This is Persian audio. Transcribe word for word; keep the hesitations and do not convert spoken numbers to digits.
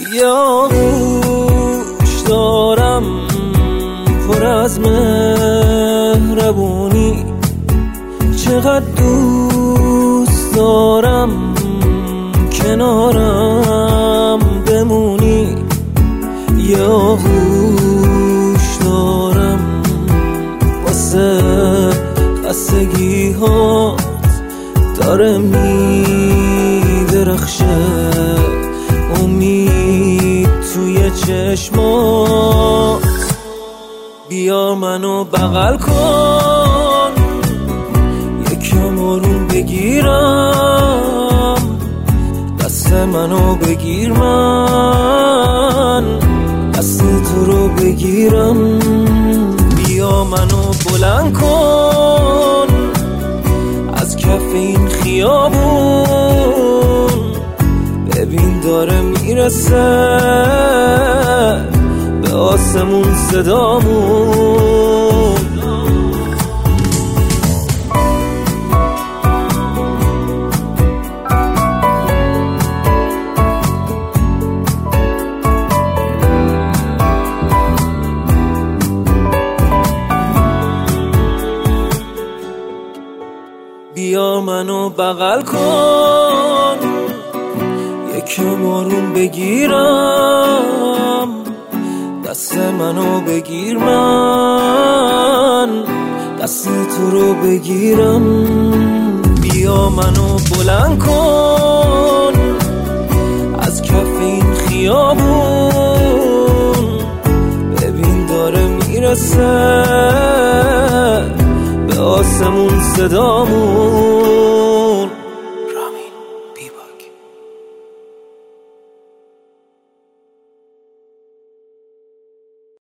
یا گوش دارم پر از مهربونی، چقدر دوست دارم کنارم بمونی. یا گوش دارم واسه خستگی هات داره می درخشه امید توی چشمات. بیا منو بغل کن یکم آروم بگیرم، دست منو بگیر من دست تو رو بگیرم. بیا منو بلند کن از کف این خیابون، ببین داره میرسه به آسمون صدامون. بیا منو بغل کن یکم آروم بگیرم، دست منو بگیر من دست تو رو بگیرم. بیا منو بلند کن از کف این خیابون، ببین داره میرسه به آسمون صدامون.